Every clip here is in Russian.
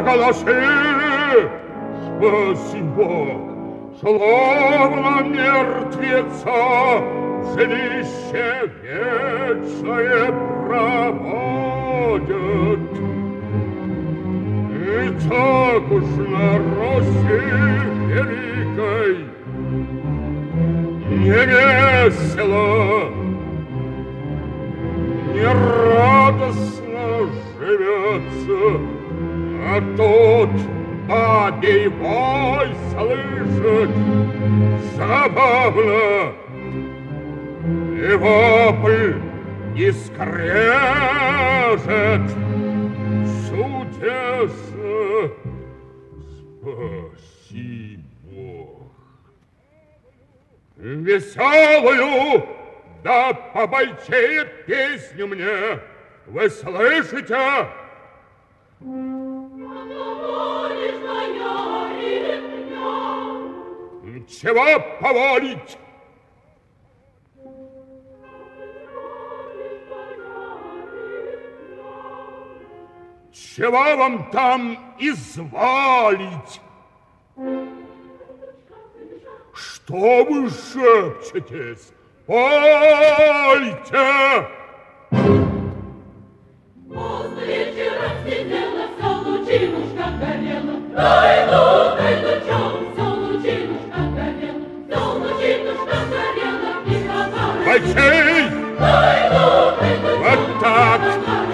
оглаши, спаси Бог, словно мертвеца в жилище вечное проводят. И так уж на росе великой не весело, не радостно живется, а тут бабий вой слышать забавно, и вопль, и скрежет чудесно. Спаси Бог. Веселую, да побойчее песню мне. Вы слышите? Чего поволить? Чего вам там изволить? Что вы шепчетесь? Пойте! Поздно вечером сидела, все лучинушка горела. Дойду, чём, все лучинушка горела. Все лучинушка горела, и казалось... Бойчей! Дойду, вот так!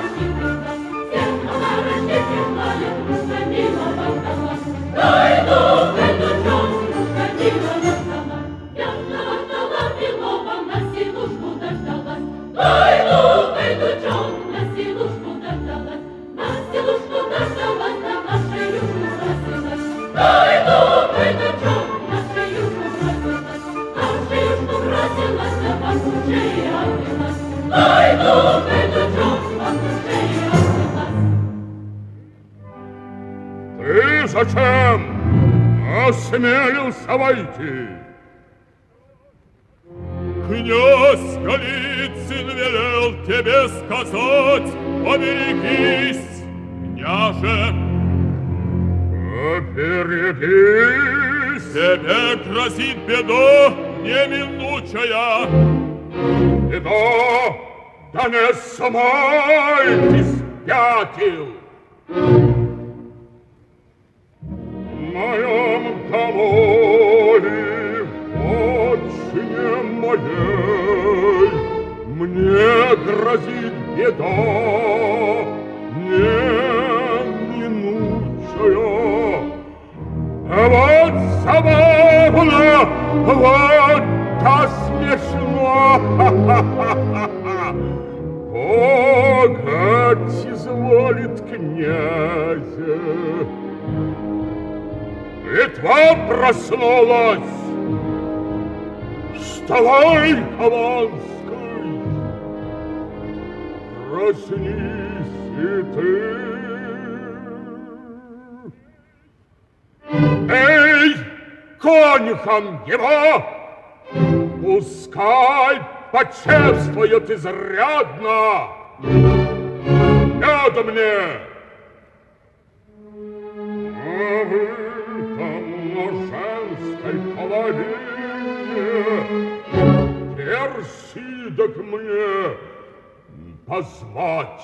Дойду, чём, кружка мила настала. Ясного стола белого на силушку дождалась. Дойду, чём, на силушку дождалась. На силушку дождалась, да на шеюшку бросилась. Дойду, чём, на шеюшку бросилась. На шеюшку бросилась, да вокруг шеи обвилась. Дойду, чём, вокруг шеи обвилась. Ты зачем осмелился войти? Князь Голицын велел тебе сказать: поберегись, княже. Поберегись! Тебе грозит беда неминучая. Беда? Да не самой ты спятил! В моем домове, отчине моей, мне грозит беда неминучая. Вот забавно, вот то смешно. Пугать изволит князя. Литва проснулась. Вставай, Хованский. Проснись и ты. Эй, конюхам его! Пускай почествуют изрядно. Надо мне. А вы там на женской половине персидок мне позвать.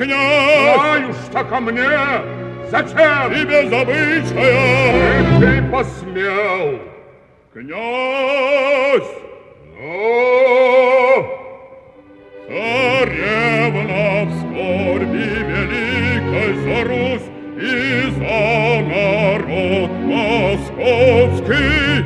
князь! Знаю, что ко мне! Зачем? И без обычая! Ты посмел! Князь! Ну? Царевна в скорби великой за Русь и за народ московский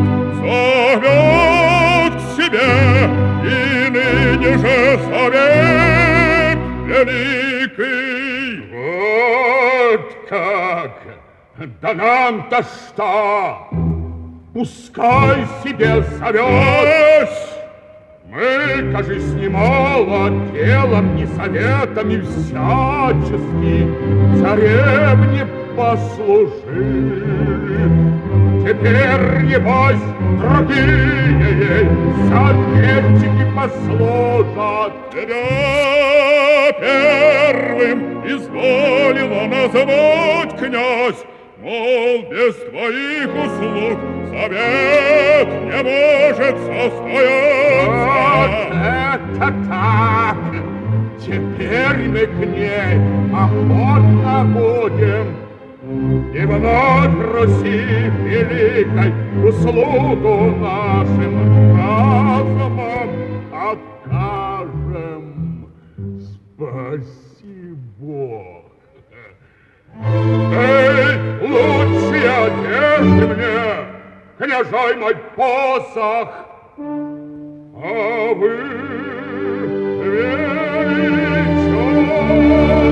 зовет к себе, и ныне же совет великий. Вот как! Да нам-то что? Пускай себе зовет! Мы, кажись, немало делом, не советами всячески царевне послужили. Теперь, небось, другие ей советчики послужат. Тебя первым изволила называть князь, мол, без твоих услуг совет не может состояться. Вот это так! Теперь мы к ней охотно будем, и вновь Руси великой услугу нашим разумом окажем. Спасибо. Эй, лучшие одежды мне, княжой мой посох, а вы величайте.